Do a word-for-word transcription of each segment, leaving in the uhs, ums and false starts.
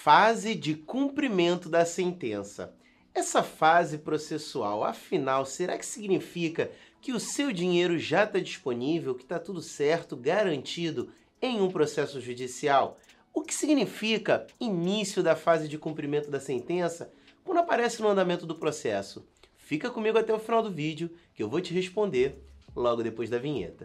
Fase de cumprimento da sentença. Essa fase processual, afinal, será que significa que o seu dinheiro já está disponível, que está tudo certo, garantido em um processo judicial? O que significa início da fase de cumprimento da sentença quando aparece no andamento do processo? Fica comigo até o final do vídeo que eu vou te responder logo depois da vinheta.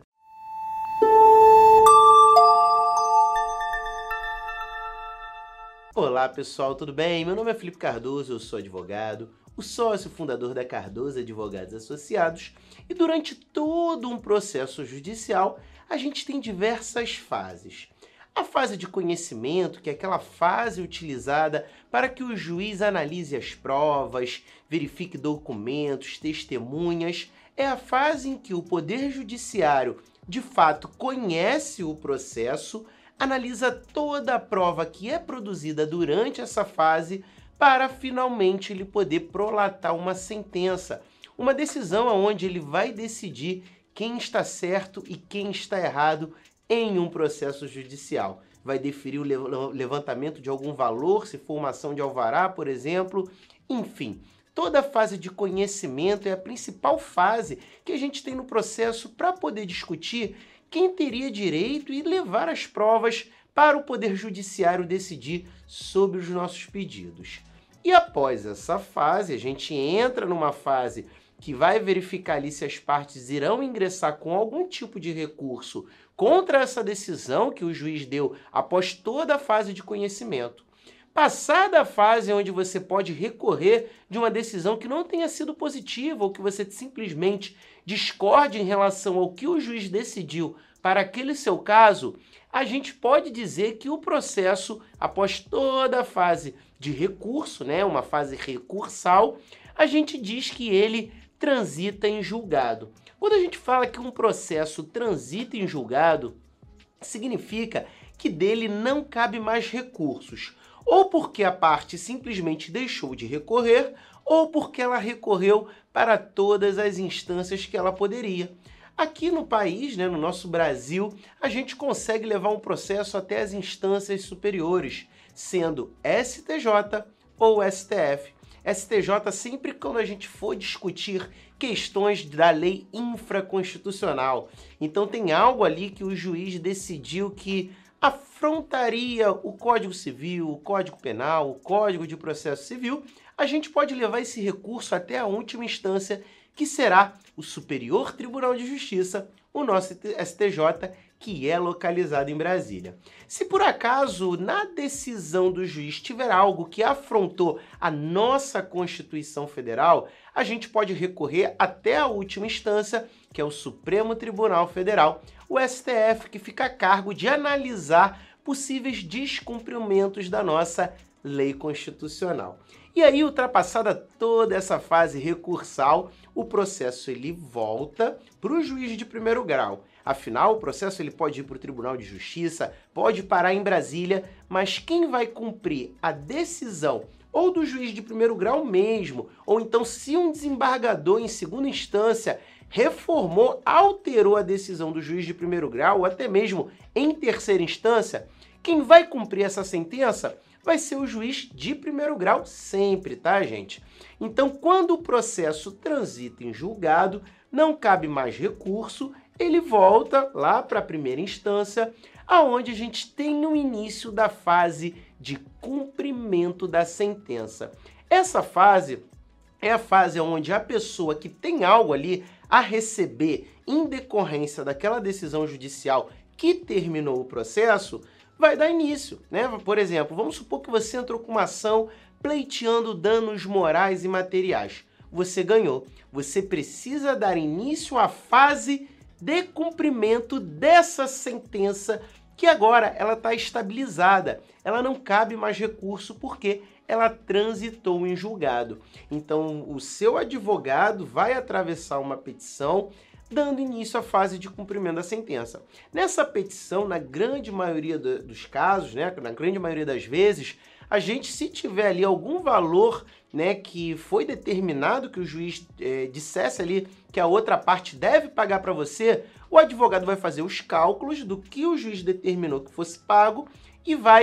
Olá pessoal, tudo bem? Meu nome é Felipe Cardoso, eu sou advogado, o sócio fundador da Cardoso Advogados Associados, e durante todo um processo judicial a gente tem diversas fases. A fase de conhecimento, que é aquela fase utilizada para que o juiz analise as provas, verifique documentos, testemunhas, é a fase em que o Poder Judiciário de fato conhece o processo, analisa toda a prova que é produzida durante essa fase para finalmente ele poder prolatar uma sentença, uma decisão onde ele vai decidir quem está certo e quem está errado em um processo judicial. Vai deferir o levantamento de algum valor, se for uma ação de alvará, por exemplo, enfim. Toda a fase de conhecimento é a principal fase que a gente tem no processo para poder discutir quem teria direito e levar as provas para o Poder Judiciário decidir sobre os nossos pedidos. E após essa fase, a gente entra numa fase que vai verificar ali se as partes irão ingressar com algum tipo de recurso contra essa decisão que o juiz deu após toda a fase de conhecimento. Passada a fase onde você pode recorrer de uma decisão que não tenha sido positiva ou que você simplesmente discorde em relação ao que o juiz decidiu para aquele seu caso, a gente pode dizer que o processo, após toda a fase de recurso, né, uma fase recursal, a gente diz que ele transita em julgado. Quando a gente fala que um processo transita em julgado, significa que dele não cabe mais recursos, ou porque a parte simplesmente deixou de recorrer, ou porque ela recorreu para todas as instâncias que ela poderia. Aqui no país, né, no nosso Brasil, a gente consegue levar um processo até as instâncias superiores, sendo S T J ou S T F. S T J sempre quando a gente for discutir questões da lei infraconstitucional. Então tem algo ali que o juiz decidiu que afrontaria o Código Civil, o Código Penal, o Código de Processo Civil, a gente pode levar esse recurso até a última instância, que será o Superior Tribunal de Justiça, o nosso S T J, que é localizado em Brasília. Se por acaso na decisão do juiz tiver algo que afrontou a nossa Constituição Federal, a gente pode recorrer até a última instância, que é o Supremo Tribunal Federal, o S T F, que fica a cargo de analisar possíveis descumprimentos da nossa lei constitucional. E aí, ultrapassada toda essa fase recursal, o processo ele volta para o juiz de primeiro grau. Afinal, o processo ele pode ir para o Tribunal de Justiça, pode parar em Brasília, mas quem vai cumprir a decisão ou do juiz de primeiro grau mesmo, ou então se um desembargador em segunda instância reformou, alterou a decisão do juiz de primeiro grau, ou até mesmo em terceira instância, quem vai cumprir essa sentença vai ser o juiz de primeiro grau sempre, tá, gente? Então, quando o processo transita em julgado, não cabe mais recurso, ele volta lá para a primeira instância, aonde a gente tem o início da fase de cumprimento da sentença. Essa fase é a fase onde a pessoa que tem algo ali a receber em decorrência daquela decisão judicial que terminou o processo, vai dar início, né? Por exemplo, vamos supor que você entrou com uma ação pleiteando danos morais e materiais. Você ganhou. Você precisa dar início à fase de cumprimento dessa sentença que agora ela está estabilizada. Ela não cabe mais recurso porque ela transitou em julgado. Então, o seu advogado vai atravessar uma petição dando início à fase de cumprimento da sentença. Nessa petição, na grande maioria do, dos casos, né, na grande maioria das vezes, a gente, se tiver ali algum valor, né, que foi determinado, que o juiz é, dissesse ali que a outra parte deve pagar para você, o advogado vai fazer os cálculos do que o juiz determinou que fosse pago e vai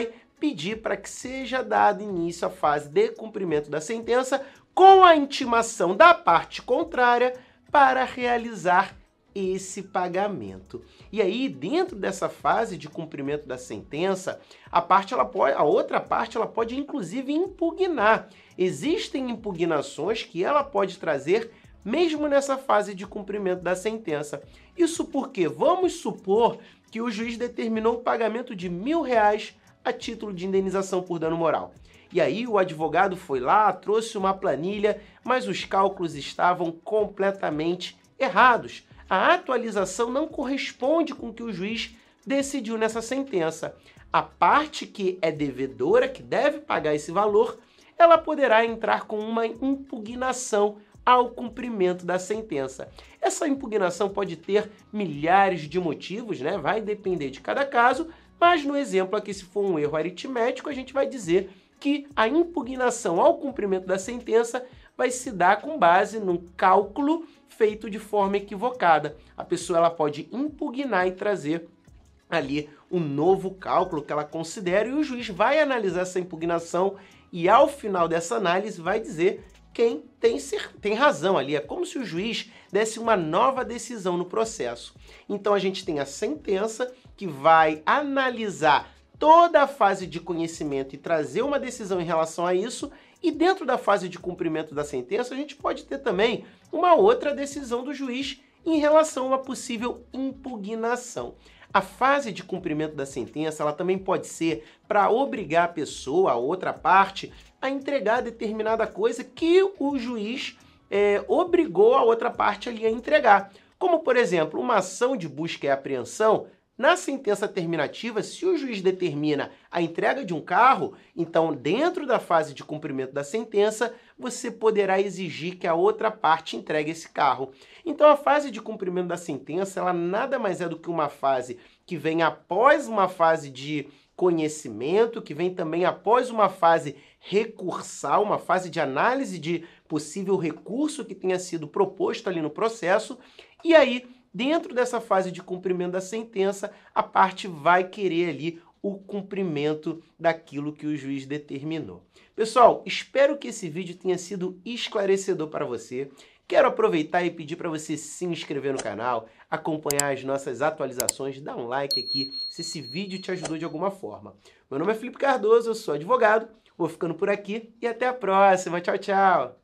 pedir para que seja dado início à fase de cumprimento da sentença com a intimação da parte contrária para realizar esse pagamento. E aí, dentro dessa fase de cumprimento da sentença, a parte ela pode, a outra parte ela pode inclusive impugnar. Existem impugnações que ela pode trazer mesmo nessa fase de cumprimento da sentença. Isso porque vamos supor que o juiz determinou o pagamento de mil reais a título de indenização por dano moral. E aí o advogado foi lá, trouxe uma planilha, mas os cálculos estavam completamente errados. A atualização não corresponde com o que o juiz decidiu nessa sentença. A parte que é devedora, que deve pagar esse valor, ela poderá entrar com uma impugnação ao cumprimento da sentença. Essa impugnação pode ter milhares de motivos, né? Vai depender de cada caso, mas no exemplo aqui, se for um erro aritmético, a gente vai dizer que a impugnação ao cumprimento da sentença vai se dar com base num cálculo feito de forma equivocada. A pessoa ela pode impugnar e trazer ali um novo cálculo que ela considera, e o juiz vai analisar essa impugnação e ao final dessa análise vai dizer quem tem, tem razão ali. É como se o juiz desse uma nova decisão no processo. Então a gente tem a sentença que vai analisar toda a fase de conhecimento e trazer uma decisão em relação a isso, e dentro da fase de cumprimento da sentença a gente pode ter também uma outra decisão do juiz em relação a uma possível impugnação. A fase de cumprimento da sentença ela também pode ser para obrigar a pessoa, a outra parte, a entregar determinada coisa que o juiz é, obrigou a outra parte ali a entregar. Como, por exemplo, uma ação de busca e apreensão. Na sentença terminativa, se o juiz determina a entrega de um carro, então dentro da fase de cumprimento da sentença, você poderá exigir que a outra parte entregue esse carro. Então a fase de cumprimento da sentença, ela nada mais é do que uma fase que vem após uma fase de conhecimento, que vem também após uma fase recursal, uma fase de análise de possível recurso que tenha sido proposto ali no processo, e aí dentro dessa fase de cumprimento da sentença, a parte vai querer ali o cumprimento daquilo que o juiz determinou. Pessoal, espero que esse vídeo tenha sido esclarecedor para você. Quero aproveitar e pedir para você se inscrever no canal, acompanhar as nossas atualizações, dar um like aqui se esse vídeo te ajudou de alguma forma. Meu nome é Felipe Cardoso, eu sou advogado, vou ficando por aqui e até a próxima. Tchau, tchau!